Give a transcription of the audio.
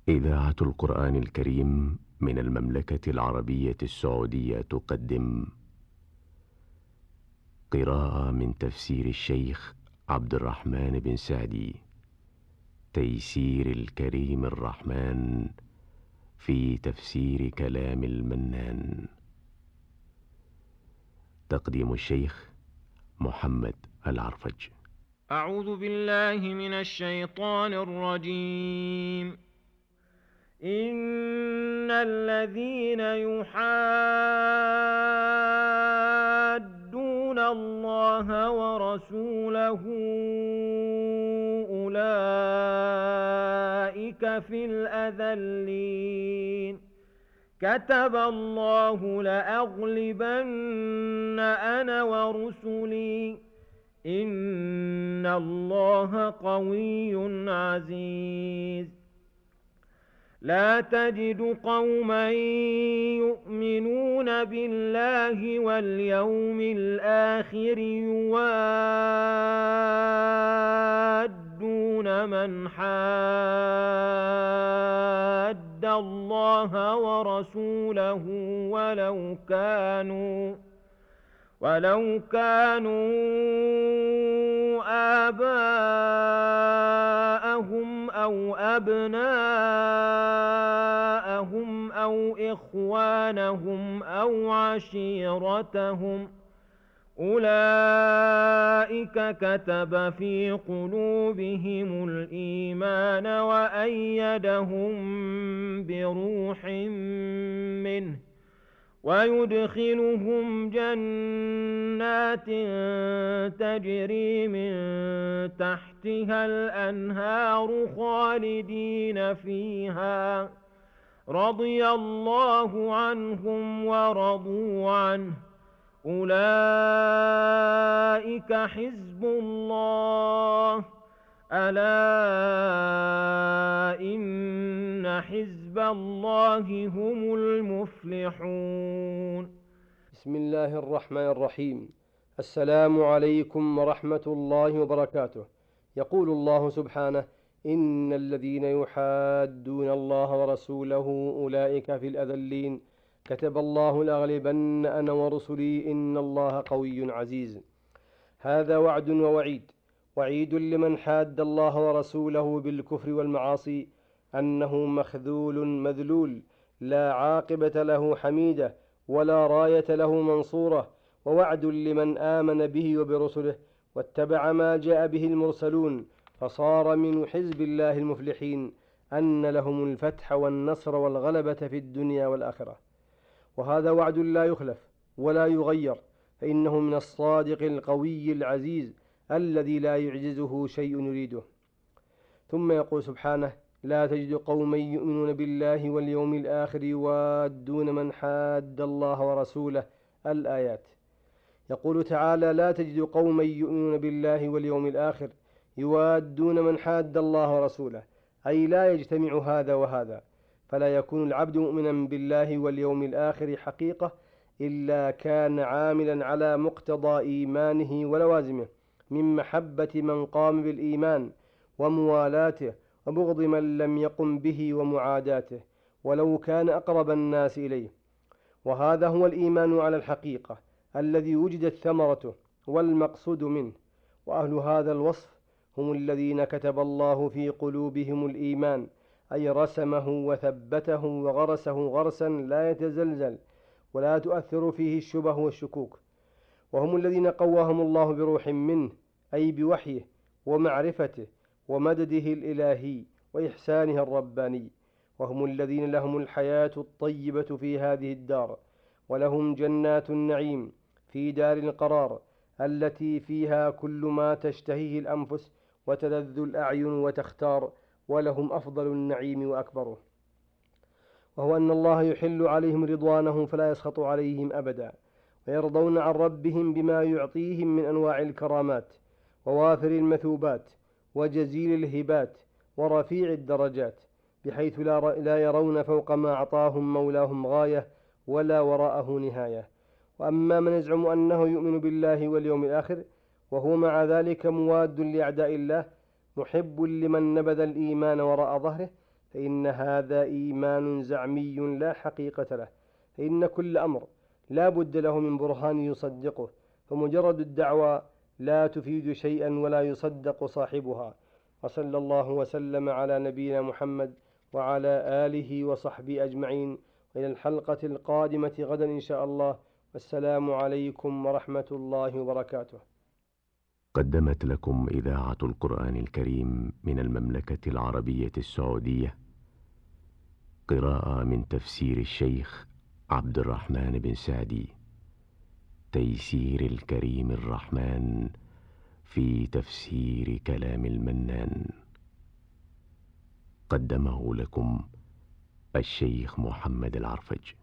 إذاعة القرآن الكريم من المملكة العربية السعودية تقدم قراءة من تفسير الشيخ عبد الرحمن بن سعدي، تيسير الكريم الرحمن في تفسير كلام المنان. تقديم الشيخ محمد العرفج. أعوذ بالله من الشيطان الرجيم. إن الذين يحادون الله ورسوله أولئك في الأذلين. كتب الله لأغلبن أنا ورسلي إن الله قوي عزيز. لا تجد قوما يؤمنون بالله واليوم الآخر يوادون من حاد الله ورسوله ولو كانوا آباءهم أو أبناءهم أو إخوانهم أو عشيرتهم، أولئك كتب في قلوبهم الإيمان وأيدهم بروح منه، ويدخلهم جنات تجري من تحتها الأنهار خالدين فيها، رضي الله عنهم ورضوا عنه، أولئك حزب الله، ألا إن حزب الله هم المفلحون. بسم الله الرحمن الرحيم. السلام عليكم ورحمة الله وبركاته. يقول الله سبحانه: إن الذين يحادون الله ورسوله أولئك في الأذلين. كتب الله لأغلبن أنا ورسلي إن الله قوي عزيز. هذا وعد ووعيد. وعيد لمن حاد الله ورسوله بالكفر والمعاصي أنه مخذول مذلول، لا عاقبة له حميدة ولا راية له منصورة. ووعد لمن آمن به وبرسله واتبع ما جاء به المرسلون فصار من حزب الله المفلحين أن لهم الفتح والنصر والغلبة في الدنيا والآخرة. وهذا وعد لا يخلف ولا يغير، فإنه من الصادق القوي العزيز الذي لا يعجزه شيء يريده. ثم يقول سبحانه: لا تجد قوما يؤمنون بالله واليوم الآخر يوادون من حاد الله ورسوله. الآيات. يقول تعالى: لا تجد قوما يؤمنون بالله واليوم الآخر يوادون من حاد الله ورسوله، أي لا يجتمع هذا وهذا، فلا يكون العبد مؤمنا بالله واليوم الآخر حقيقة إلا كان عاملا على مقتضى إيمانه ولوازمه من محبة من قام بالإيمان وموالاته وبغض من لم يقم به ومعاداته ولو كان أقرب الناس إليه. وهذا هو الإيمان على الحقيقة الذي وجدت ثمرته والمقصود منه. وأهل هذا الوصف هم الذين كتب الله في قلوبهم الإيمان، أي رسمه وثبته وغرسه غرسا لا يتزلزل ولا تؤثر فيه الشبه والشكوك. وهم الذين قواهم الله بروح منه، أي بوحيه ومعرفته ومدده الإلهي وإحسانه الرباني. وهم الذين لهم الحياة الطيبة في هذه الدار، ولهم جنات النعيم في دار القرار التي فيها كل ما تشتهيه الأنفس وتلذ الأعين وتختار، ولهم أفضل النعيم وأكبره، وهو أن الله يحل عليهم رضوانه فلا يسخط عليهم أبدا، ويرضون عن ربهم بما يعطيهم من أنواع الكرامات ووافر المثوبات وجزيل الهبات ورفيع الدرجات، بحيث لا يرون فوق ما أعطاهم مولاهم غاية ولا وراءه نهاية. وأما من يزعم أنه يؤمن بالله واليوم الآخر وهو مع ذلك مواد لأعداء الله محب لمن نبذ الإيمان وراء ظهره، فإن هذا إيمان زعمي لا حقيقة له، فإن كل أمر لا بد له من برهان يصدقه، فمجرد الدعوى لا تفيد شيئا ولا يصدق صاحبها. وصلى الله وسلم على نبينا محمد وعلى آله وصحبه أجمعين، وإلى الحلقة القادمة غدا إن شاء الله، والسلام عليكم ورحمة الله وبركاته. قدمت لكم إذاعة القرآن الكريم من المملكة العربية السعودية قراءة من تفسير الشيخ عبد الرحمن بن سعدي، تيسير الكريم الرحمن في تفسير كلام المنان. قدمه لكم الشيخ محمد العرفج.